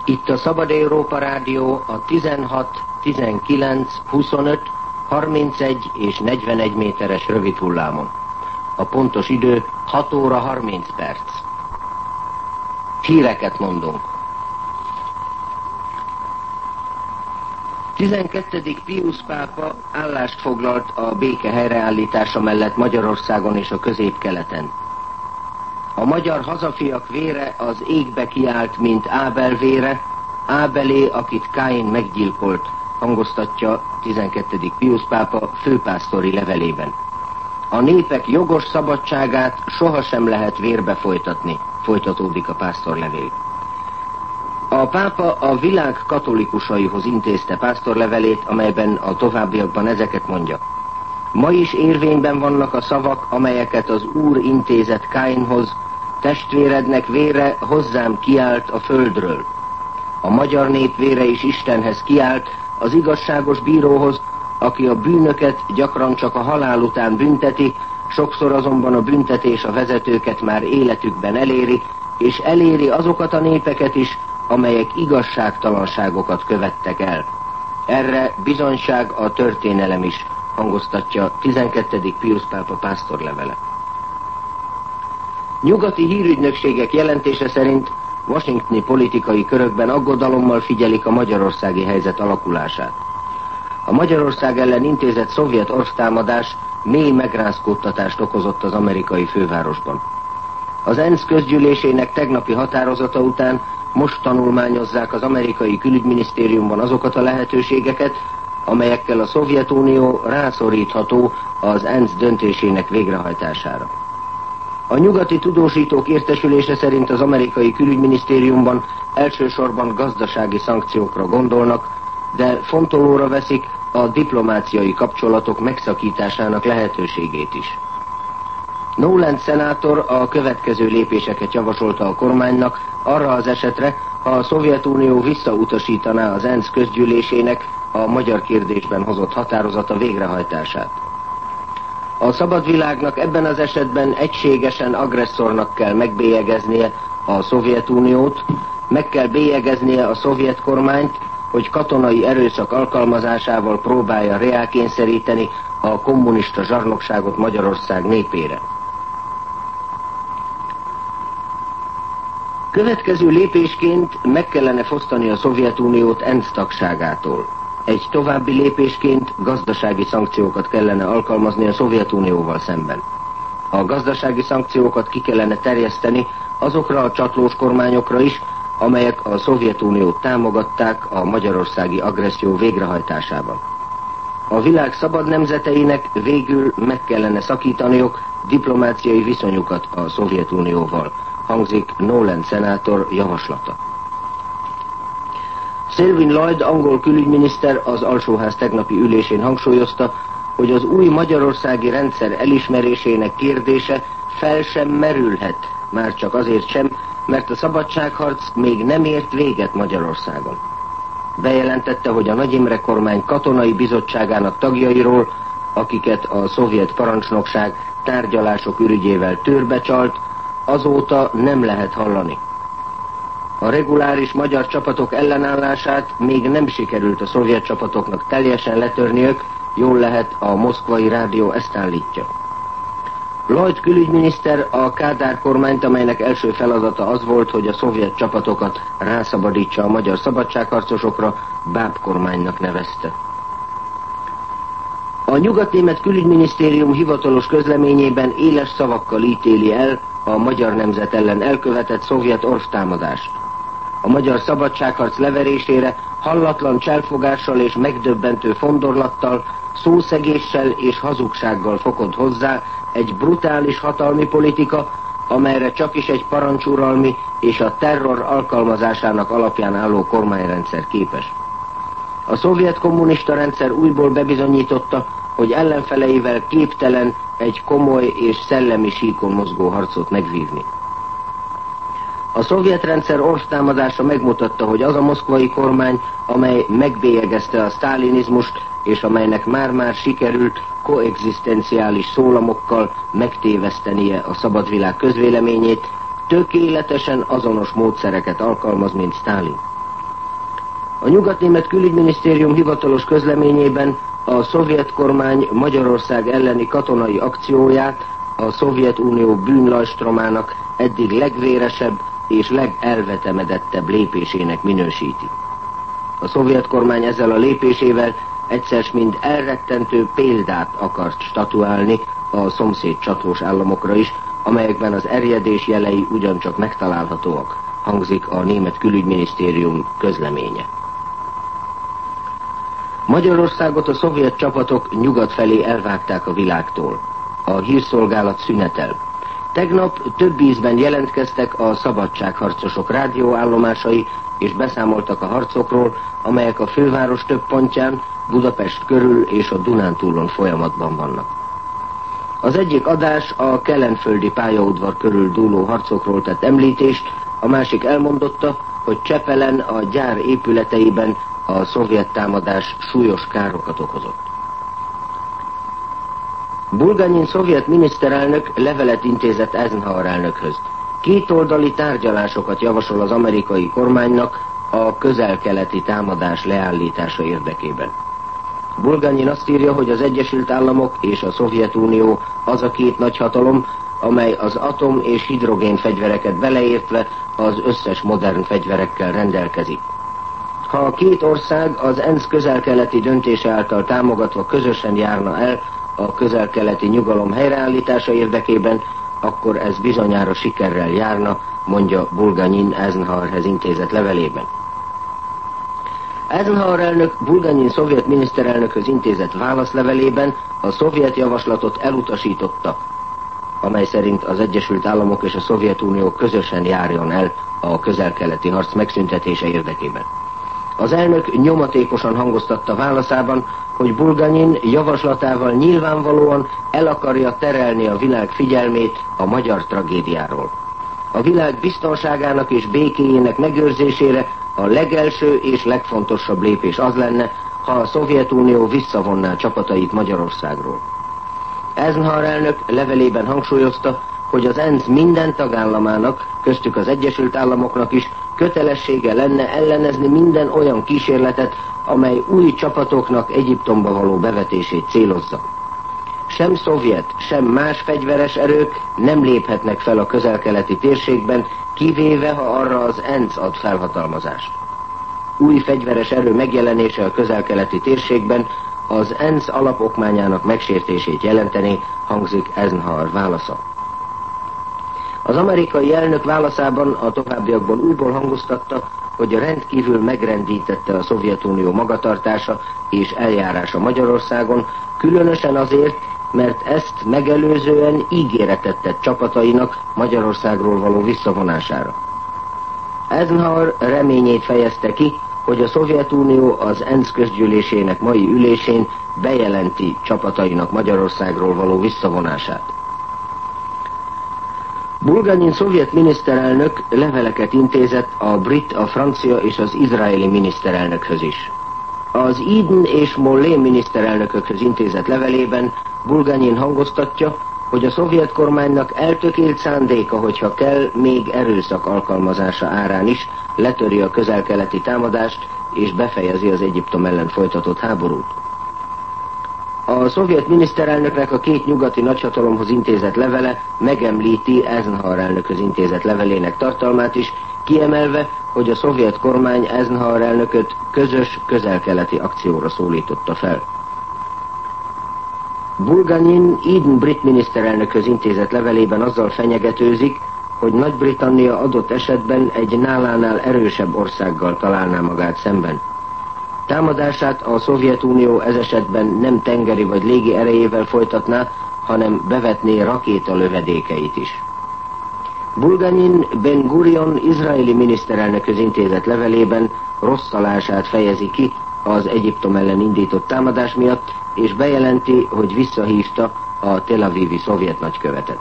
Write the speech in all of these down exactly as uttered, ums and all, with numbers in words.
Itt a Szabad Európa Rádió a tizenhat, tizenkilenc, huszonöt, harmincegy és negyvenegy méteres rövid hullámon. A pontos idő hat óra harminc perc. Híreket mondunk. tizenkettedik Piusz pápa állást foglalt a béke helyreállítása mellett Magyarországon és a Közép-Keleten. A magyar hazafiak vére az égbe kiált, mint Ábel vére, Ábelé, akit Káin meggyilkolt, hangoztatja tizenkettedik Piusz pápa főpásztori levelében. A népek jogos szabadságát sohasem lehet vérbe folytatni, folytatódik a pásztorlevél. A pápa a világ katolikusaihoz intézte pásztorlevelét, amelyben a továbbiakban ezeket mondja. Ma is érvényben vannak a szavak, amelyeket az Úr intézett Káinhoz: testvérednek vére hozzám kiált a földről. A magyar nép vére is Istenhez kiált, az igazságos bíróhoz, aki a bűnöket gyakran csak a halál után bünteti, sokszor azonban a büntetés a vezetőket már életükben eléri, és eléri azokat a népeket is, amelyek igazságtalanságokat követtek el. Erre bizonyság a történelem is, hangoztatja tizenkettedik Piusz pápa pásztorlevele. Nyugati hírügynökségek jelentése szerint washingtoni politikai körökben aggodalommal figyelik a magyarországi helyzet alakulását. A Magyarország ellen intézett szovjet orsztámadás mély megrázkódtatást okozott az amerikai fővárosban. Az ENSZ közgyűlésének tegnapi határozata után most tanulmányozzák az amerikai külügyminisztériumban azokat a lehetőségeket, amelyekkel a Szovjetunió rászorítható az ENSZ döntésének végrehajtására. A nyugati tudósítók értesülése szerint az amerikai külügyminisztériumban elsősorban gazdasági szankciókra gondolnak, de fontolóra veszik a diplomáciai kapcsolatok megszakításának lehetőségét is. Noland szenátor a következő lépéseket javasolta a kormánynak arra az esetre, ha a Szovjetunió visszautasítaná az ENSZ közgyűlésének a magyar kérdésben hozott határozata végrehajtását. A szabad világnak ebben az esetben egységesen agresszornak kell megbélyegeznie a Szovjetuniót, meg kell bélyegeznie a szovjet kormányt, hogy katonai erőszak alkalmazásával próbálja reálkényszeríteni a kommunista zsarnokságot Magyarország népére. Következő lépésként meg kellene fosztani a Szovjetuniót ENSZ tagságától. Egy további lépésként gazdasági szankciókat kellene alkalmazni a Szovjetunióval szemben. A gazdasági szankciókat ki kellene terjeszteni azokra a csatlós kormányokra is, amelyek a Szovjetuniót támogatták a magyarországi agresszió végrehajtásában. A világ szabad nemzeteinek végül meg kellene szakítaniuk diplomáciai viszonyukat a Szovjetunióval, hangzik Noland szenátor javaslata. Selwyn Lloyd angol külügyminiszter az alsóház tegnapi ülésén hangsúlyozta, hogy az új magyarországi rendszer elismerésének kérdése fel sem merülhet, már csak azért sem, mert a szabadságharc még nem ért véget Magyarországon. Bejelentette, hogy a Nagy Imre kormány katonai bizottságának tagjairól, akiket a szovjet parancsnokság tárgyalások ürügyével tőrbe csalt, azóta nem lehet hallani. A reguláris magyar csapatok ellenállását még nem sikerült a szovjet csapatoknak teljesen letörniük, jól lehet a moszkvai rádió ezt állítja. Lloyd külügyminiszter a Kádár kormányt, amelynek első feladata az volt, hogy a szovjet csapatokat rászabadítsa a magyar szabadságharcosokra, báb kormánynak nevezte. A nyugatnémet külügyminisztérium hivatalos közleményében éles szavakkal ítéli el a magyar nemzet ellen elkövetett szovjet orvtámadást. A magyar szabadságharc leverésére hallatlan cselfogással és megdöbbentő fondorlattal, szószegéssel és hazugsággal fogott hozzá egy brutális hatalmi politika, amelyre csakis egy parancsuralmi és a terror alkalmazásának alapján álló kormányrendszer képes. A szovjet kommunista rendszer újból bebizonyította, hogy ellenfeleivel képtelen egy komoly és szellemi síkon mozgó harcot megvívni. A szovjet rendszer orvtámadása megmutatta, hogy az a moszkvai kormány, amely megbélyegezte a sztálinizmust, és amelynek már-már sikerült koexisztenciális szólamokkal megtévesztenie a szabad világ közvéleményét, tökéletesen azonos módszereket alkalmaz, mint Sztálin. A nyugatnémet külügyminisztérium hivatalos közleményében a szovjet kormány Magyarország elleni katonai akcióját a Szovjetunió bűnlajstromának eddig legvéresebb és legelvetemedettebb lépésének minősíti. A szovjet kormány ezzel a lépésével egyszer mind elrettentő példát akart statuálni a szomszéd csatlós államokra is, amelyekben az erjedés jelei ugyancsak megtalálhatóak, hangzik a német külügyminisztérium közleménye. Magyarországot a szovjet csapatok nyugat felé elvágták a világtól. A hírszolgálat szünetel. Tegnap több ízben jelentkeztek a szabadságharcosok rádióállomásai, és beszámoltak a harcokról, amelyek a főváros több pontján, Budapest körül és a Dunántúlon folyamatban vannak. Az egyik adás a kelenföldi pályaudvar körül dúló harcokról tett említést, a másik elmondotta, hogy Csepelen a gyár épületeiben a szovjet támadás súlyos károkat okozott. Bulganyin szovjet miniszterelnök levelet intézett Eisenhower elnökhöz. Kétoldali tárgyalásokat javasol az amerikai kormánynak a közel-keleti támadás leállítása érdekében. Bulganyin azt írja, hogy az Egyesült Államok és a Szovjetunió az a két nagyhatalom, amely az atom- és hidrogén fegyvereket beleértve az összes modern fegyverekkel rendelkezik. Ha a két ország az ENSZ közel-keleti döntése által támogatva közösen járna el a közel-keleti nyugalom helyreállítása érdekében, akkor ez bizonyára sikerrel járna, mondja Bulganyin Eisenhowerhez intézett levelében. Eisenhower elnök Bulganyin szovjet miniszterelnökhöz intézett válaszlevelében a szovjet javaslatot elutasította, amely szerint az Egyesült Államok és a Szovjetunió közösen járjon el a közel-keleti harc megszüntetése érdekében. Az elnök nyomatékosan hangoztatta válaszában, hogy Bulganyin javaslatával nyilvánvalóan el akarja terelni a világ figyelmét a magyar tragédiáról. A világ biztonságának és békéjének megőrzésére a legelső és legfontosabb lépés az lenne, ha a Szovjetunió visszavonná csapatait Magyarországról. Eisenhower elnök levelében hangsúlyozta, hogy az ENSZ minden tagállamának, köztük az Egyesült Államoknak is kötelessége lenne ellenezni minden olyan kísérletet, amely új csapatoknak Egyiptomba való bevetését célozza. Sem szovjet, sem más fegyveres erők nem léphetnek fel a közel-keleti térségben, kivéve, ha arra az ENSZ ad felhatalmazást. Új fegyveres erő megjelenése a közel-keleti térségben az ENSZ alapokmányának megsértését jelenteni, hangzik Eisenhower válasza. Az amerikai elnök válaszában a továbbiakban újból hangoztatta, hogy a rendkívül megrendítette a Szovjetunió magatartása és eljárása Magyarországon, különösen azért, mert ezt megelőzően ígéretet tett csapatainak Magyarországról való visszavonására. Eisenhower reményét fejezte ki, hogy a Szovjetunió az ENSZ közgyűlésének mai ülésén bejelenti csapatainak Magyarországról való visszavonását. Bulganyin szovjet miniszterelnök leveleket intézett a brit, a francia és az izraeli miniszterelnökhöz is. Az Eden és Mollé miniszterelnökökhöz intézett levelében Bulganyin hangoztatja, hogy a szovjet kormánynak eltökélt szándéka, hogyha kell, még erőszak alkalmazása árán is letöri a közel-keleti támadást és befejezi az Egyiptom ellen folytatott háborút. A szovjet miniszterelnöknek a két nyugati nagyhatalomhoz intézett levele megemlíti Eisenhower elnökhöz intézett levelének tartalmát is, kiemelve, hogy a szovjet kormány Eisenhower elnököt közös közel-keleti akcióra szólította fel. Bulganyin Eden brit miniszterelnökhöz intézett levelében azzal fenyegetőzik, hogy Nagy-Britannia adott esetben egy nálánál erősebb országgal találná magát szemben. Támadását a Szovjetunió ez esetben nem tengeri vagy légi erejével folytatná, hanem bevetné rakétalövedékeit is. Bulganyin Ben Gurion izraeli miniszterelnökhöz intézett levelében rosszalását fejezi ki az Egyiptom ellen indított támadás miatt, és bejelenti, hogy visszahívta a Tel Avivi szovjet nagykövetet.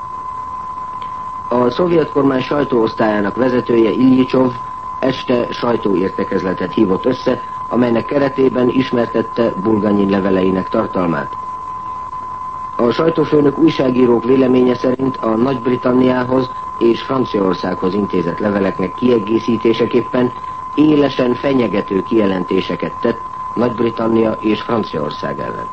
A szovjet kormány sajtóosztályának vezetője Iljicsov este sajtóértekezletet hívott össze, amelynek keretében ismertette Bulganyin leveleinek tartalmát. A sajtófőnök újságírók véleménye szerint a Nagy-Britanniához és Franciaországhoz intézett leveleknek kiegészítéseképpen élesen fenyegető kijelentéseket tett Nagy-Britannia és Franciaország ellen.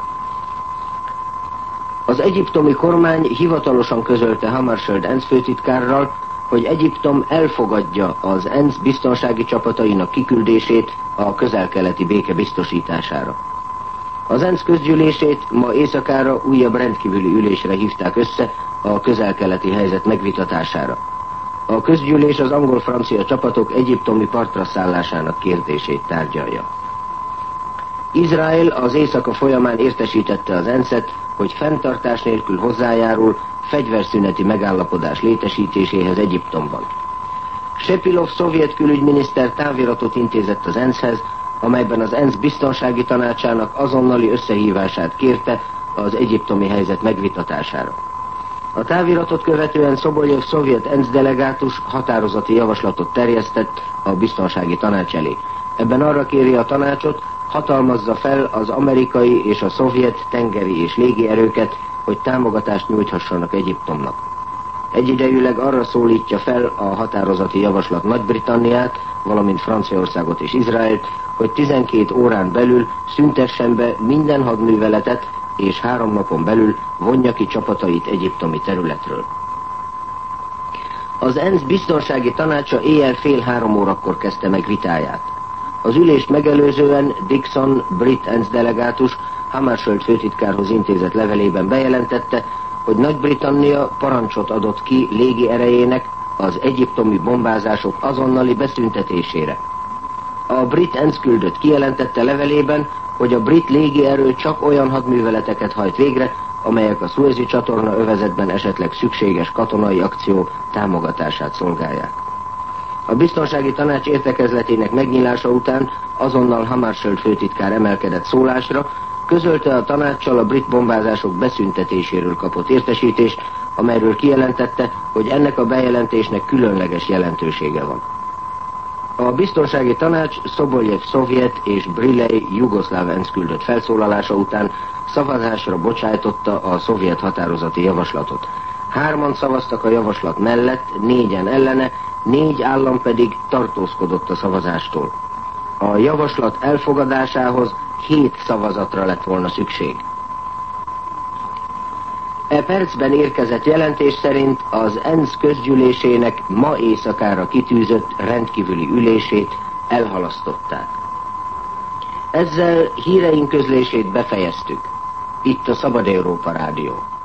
Az egyiptomi kormány hivatalosan közölte Hammarskjöld ENSZ főtitkárral, hogy Egyiptom elfogadja az ENSZ biztonsági csapatainak kiküldését a közel-keleti béke biztosítására. Az ENSZ közgyűlését ma éjszakára újabb rendkívüli ülésre hívták össze a közel-keleti helyzet megvitatására. A közgyűlés az angol-francia csapatok egyiptomi partra szállásának kérdését tárgyalja. Izrael az éjszaka folyamán értesítette az ENSZ-et, hogy fenntartás nélkül hozzájárul fegyverszüneti megállapodás létesítéséhez Egyiptomban. Sepilov szovjet külügyminiszter táviratot intézett az ENSZ-hez, amelyben az ENSZ biztonsági tanácsának azonnali összehívását kérte az egyiptomi helyzet megvitatására. A táviratot követően Szobolyev szovjet ENSZ delegátus határozati javaslatot terjesztett a biztonsági tanács elé. Ebben arra kéri a tanácsot, hatalmazza fel az amerikai és a szovjet tengeri és légierőket, hogy támogatást nyújthassanak Egyiptomnak. Egyidejűleg arra szólítja fel a határozati javaslat Nagy-Britanniát, valamint Franciaországot és Izraelt, hogy tizenkét órán belül szüntessen be minden hadműveletet, és három napon belül vonja ki csapatait egyiptomi területről. Az ENSZ biztonsági tanácsa éjjel fél három órakor kezdte meg vitáját. Az ülést megelőzően Dixon, brit ENSZ delegátus Hammarskjöld főtitkárhoz intézett levelében bejelentette, hogy Nagy-Britannia parancsot adott ki légi erejének az egyiptomi bombázások azonnali beszüntetésére. A brit ENSZ küldött kijelentette levelében, hogy a brit légierő csak olyan hadműveleteket hajt végre, amelyek a Szuezi csatorna övezetben esetleg szükséges katonai akció támogatását szolgálják. A biztonsági tanács értekezletének megnyílása után azonnal Hammarskjöld főtitkár emelkedett szólásra, közölte a tanáccsal a brit bombázások beszüntetéséről kapott értesítést, amelyről kijelentette, hogy ennek a bejelentésnek különleges jelentősége van. A biztonsági tanács Szobolyev szovjet és Brilei jugoszláv ENSZ küldött felszólalása után szavazásra bocsájtotta a szovjet határozati javaslatot. Hárman szavaztak a javaslat mellett, négyen ellene, négy állam pedig tartózkodott a szavazástól. A javaslat elfogadásához hét szavazatra lett volna szükség. E percben érkezett jelentés szerint az ENSZ közgyűlésének ma éjszakára kitűzött rendkívüli ülését elhalasztották. Ezzel híreink közlését befejeztük. Itt a Szabad Európa Rádió.